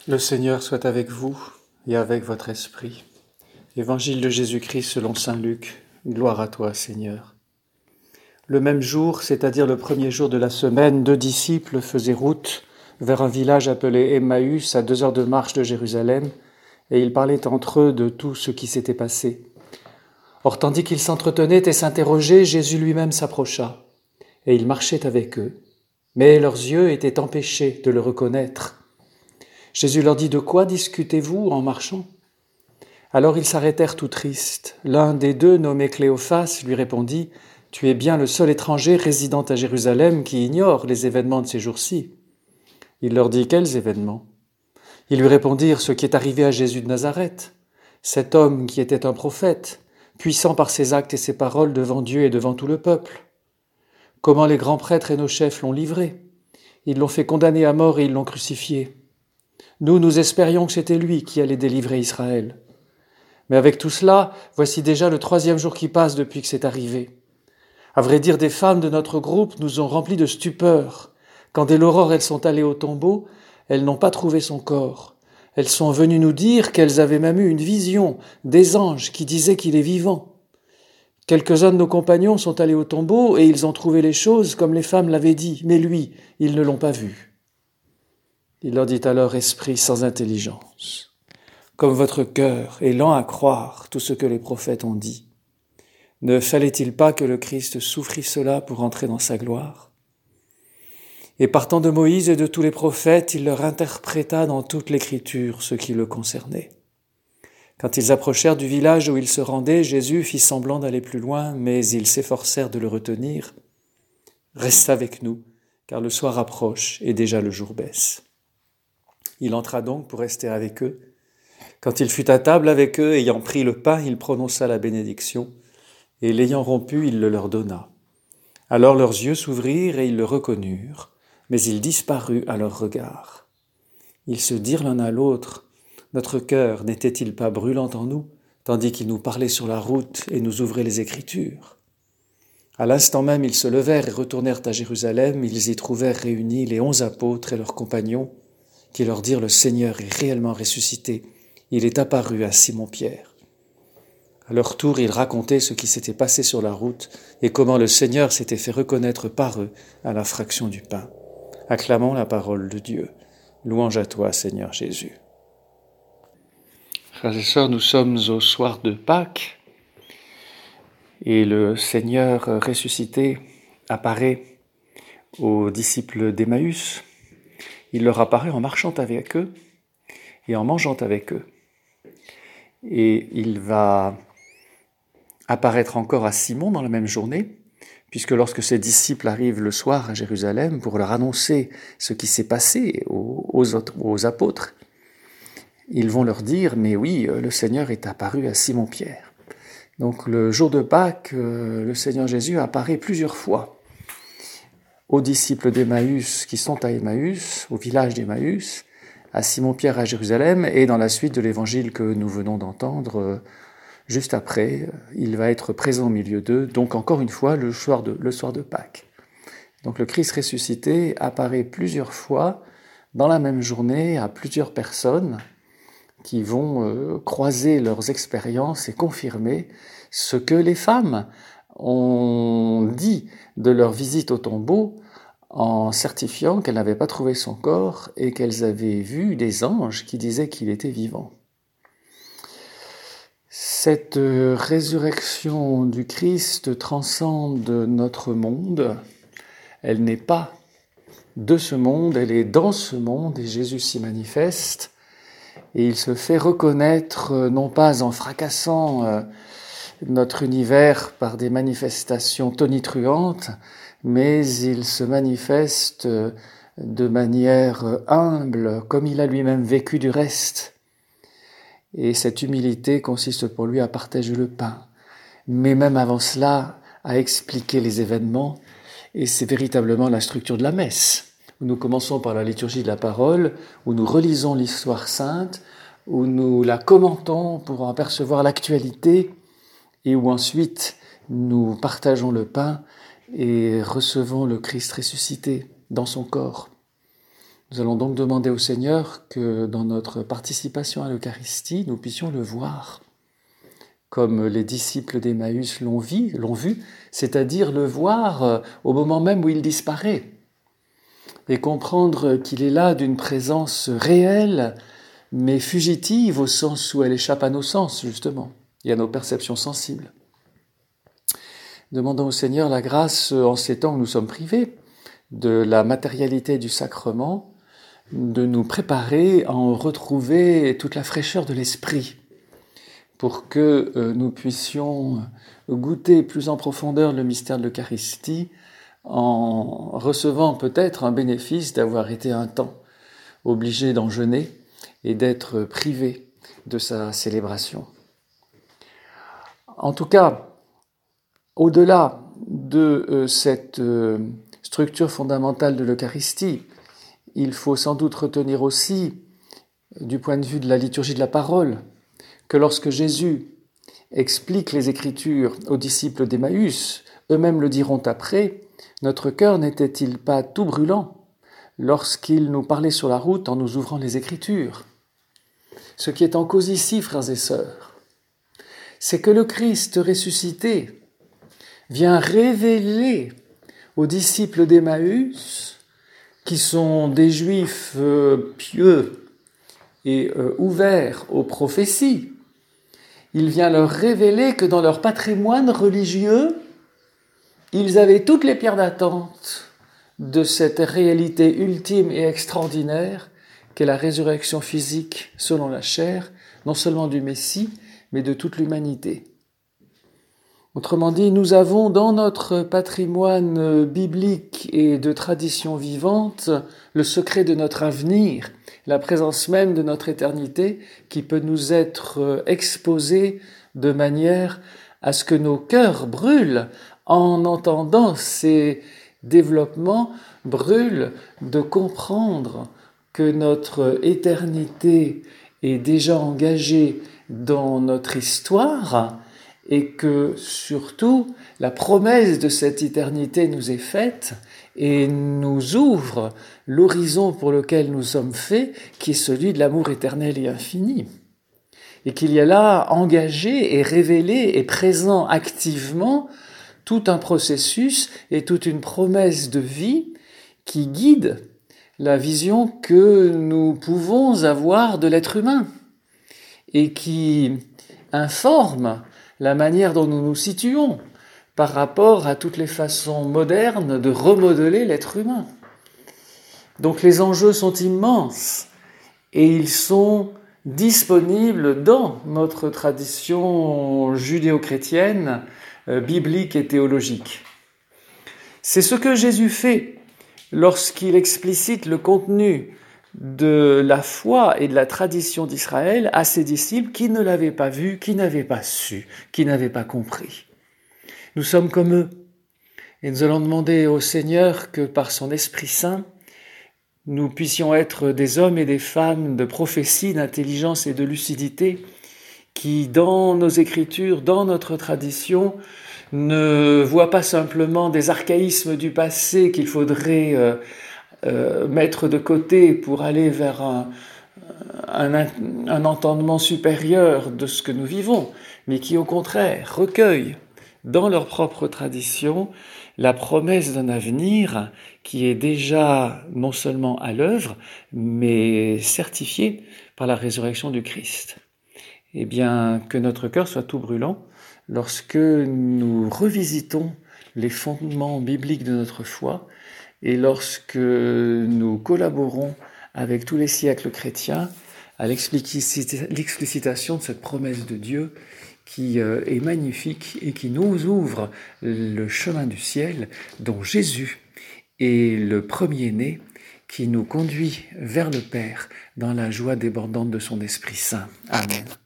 Le Seigneur soit avec vous et avec votre esprit. Évangile de Jésus-Christ selon saint Luc. Gloire à toi, Seigneur. Le même jour, c'est-à-dire le premier jour de la semaine, 2 disciples faisaient route vers un village appelé Emmaüs, à 2 heures de marche de Jérusalem, et ils parlaient entre eux de tout ce qui s'était passé. Or, tandis qu'ils s'entretenaient et s'interrogeaient, Jésus lui-même s'approcha, et il marchait avec eux. Mais leurs yeux étaient empêchés de le reconnaître. Jésus leur dit « De quoi discutez-vous en marchant ?» Alors ils s'arrêtèrent tout tristes. L'un des deux, nommé Cléophas, lui répondit « Tu es bien le seul étranger résidant à Jérusalem qui ignore les événements de ces jours-ci. » Il leur dit « Quels événements ?» Ils lui répondirent « Ce qui est arrivé à Jésus de Nazareth, cet homme qui était un prophète, puissant par ses actes et ses paroles devant Dieu et devant tout le peuple. Comment les grands prêtres et nos chefs l'ont livré. Ils l'ont fait condamner à mort et ils l'ont crucifié. Nous espérions que c'était lui qui allait délivrer Israël. Mais avec tout cela, voici déjà le 3e jour qui passe depuis que c'est arrivé. À vrai dire, des femmes de notre groupe nous ont remplis de stupeur. Quand dès l'aurore elles sont allées au tombeau, elles n'ont pas trouvé son corps. Elles sont venues nous dire qu'elles avaient même eu une vision des anges qui disaient qu'il est vivant. Quelques-uns de nos compagnons sont allés au tombeau et ils ont trouvé les choses comme les femmes l'avaient dit, mais lui, ils ne l'ont pas vu. Il leur dit alors, esprit sans intelligence, comme votre cœur est lent à croire tout ce que les prophètes ont dit. Ne fallait-il pas que le Christ souffrît cela pour entrer dans sa gloire ? Et partant de Moïse et de tous les prophètes, il leur interpréta dans toute l'Écriture ce qui le concernait. Quand ils approchèrent du village où ils se rendaient, Jésus fit semblant d'aller plus loin, mais ils s'efforcèrent de le retenir. « Reste avec nous, car le soir approche et déjà le jour baisse. » Il entra donc pour rester avec eux. Quand il fut à table avec eux, ayant pris le pain, il prononça la bénédiction, et l'ayant rompu, il le leur donna. Alors leurs yeux s'ouvrirent et ils le reconnurent, mais il disparut à leur regard. Ils se dirent l'un à l'autre, « Notre cœur n'était-il pas brûlant en nous, tandis qu'il nous parlait sur la route et nous ouvrait les Écritures ?» À l'instant même, ils se levèrent et retournèrent à Jérusalem. Ils y trouvèrent réunis les 11 apôtres et leurs compagnons, qui leur dirent « Le Seigneur est réellement ressuscité. Il est apparu à Simon-Pierre. » À leur tour, ils racontaient ce qui s'était passé sur la route et comment le Seigneur s'était fait reconnaître par eux à la fraction du pain. Acclamons la parole de Dieu. Louange à toi, Seigneur Jésus. Frères et sœurs, nous sommes au soir de Pâques et le Seigneur ressuscité apparaît aux disciples d'Emmaüs. Il leur apparaît en marchant avec eux et en mangeant avec eux. Et il va apparaître encore à Simon dans la même journée, puisque lorsque ses disciples arrivent le soir à Jérusalem pour leur annoncer ce qui s'est passé aux apôtres, ils vont leur dire « Mais oui, le Seigneur est apparu à Simon-Pierre. » Donc le jour de Pâques, le Seigneur Jésus apparaît plusieurs fois aux disciples d'Emmaüs qui sont à Emmaüs, au village d'Emmaüs, à Simon-Pierre à Jérusalem, et dans la suite de l'évangile que nous venons d'entendre, juste après, il va être présent au milieu d'eux, donc encore une fois le soir de Pâques. Donc le Christ ressuscité apparaît plusieurs fois dans la même journée à plusieurs personnes qui vont croiser leurs expériences et confirmer ce que les femmes ont dit de leur visite au tombeau en certifiant qu'elles n'avaient pas trouvé son corps et qu'elles avaient vu des anges qui disaient qu'il était vivant. Cette résurrection du Christ transcende notre monde. Elle n'est pas de ce monde, elle est dans ce monde et Jésus s'y manifeste. Et il se fait reconnaître non pas en fracassant notre univers par des manifestations tonitruantes, mais il se manifeste de manière humble, comme il a lui-même vécu du reste. Et cette humilité consiste pour lui à partager le pain, mais même avant cela, à expliquer les événements, et c'est véritablement la structure de la messe. Nous commençons par la liturgie de la parole, où nous relisons l'histoire sainte, où nous la commentons pour en percevoir l'actualité, et où ensuite nous partageons le pain et recevons le Christ ressuscité dans son corps. Nous allons donc demander au Seigneur que dans notre participation à l'Eucharistie, nous puissions le voir comme les disciples d'Emmaüs l'ont vu, c'est-à-dire le voir au moment même où il disparaît, et comprendre qu'il est là d'une présence réelle, mais fugitive au sens où elle échappe à nos sens, justement, et à nos perceptions sensibles. Demandons au Seigneur la grâce, en ces temps où nous sommes privés de la matérialité du sacrement, de nous préparer à en retrouver toute la fraîcheur de l'esprit, pour que nous puissions goûter plus en profondeur le mystère de l'Eucharistie en recevant peut-être un bénéfice d'avoir été un temps obligé d'en jeûner et d'être privé de sa célébration. En tout cas, au-delà de cette structure fondamentale de l'Eucharistie, il faut sans doute retenir aussi, du point de vue de la liturgie de la parole, que lorsque Jésus explique les Écritures aux disciples d'Emmaüs, eux-mêmes le diront après, notre cœur n'était-il pas tout brûlant lorsqu'il nous parlait sur la route en nous ouvrant les Écritures? Ce qui est en cause ici, frères et sœurs, c'est que le Christ ressuscité vient révéler aux disciples d'Emmaüs, qui sont des Juifs pieux et ouverts aux prophéties, il vient leur révéler que dans leur patrimoine religieux, ils avaient toutes les pierres d'attente de cette réalité ultime et extraordinaire qu'est la résurrection physique selon la chair, non seulement du Messie, mais de toute l'humanité. Autrement dit, nous avons dans notre patrimoine biblique et de tradition vivante le secret de notre avenir, la présence même de notre éternité qui peut nous être exposée de manière à ce que nos cœurs brûlent en entendant ces développements, brûlent de comprendre que notre éternité est déjà engagée dans notre histoire et que surtout la promesse de cette éternité nous est faite et nous ouvre l'horizon pour lequel nous sommes faits, qui est celui de l'amour éternel et infini. Et qu'il y a là engagé et révélé et présent activement tout un processus et toute une promesse de vie qui guide la vision que nous pouvons avoir de l'être humain et qui informe la manière dont nous nous situons par rapport à toutes les façons modernes de remodeler l'être humain. Donc les enjeux sont immenses et ils sont disponibles dans notre tradition judéo-chrétienne, biblique et théologique. C'est ce que Jésus fait lorsqu'il explicite le contenu de la foi et de la tradition d'Israël à ses disciples qui ne l'avaient pas vu, qui n'avaient pas su, qui n'avaient pas compris. Nous sommes comme eux et nous allons demander au Seigneur que par son Esprit Saint, nous puissions être des hommes et des femmes de prophétie, d'intelligence et de lucidité qui, dans nos écritures, dans notre tradition, ne voient pas simplement des archaïsmes du passé qu'il faudrait mettre de côté pour aller vers un entendement supérieur de ce que nous vivons, mais qui au contraire recueillent dans leur propre tradition la promesse d'un avenir qui est déjà non seulement à l'œuvre, mais certifié par la résurrection du Christ. Eh bien, que notre cœur soit tout brûlant lorsque nous revisitons les fondements bibliques de notre foi et lorsque nous collaborons avec tous les siècles chrétiens à l'explicitation de cette promesse de Dieu qui est magnifique et qui nous ouvre le chemin du ciel dont Jésus est le premier-né qui nous conduit vers le Père dans la joie débordante de son Esprit Saint. Amen.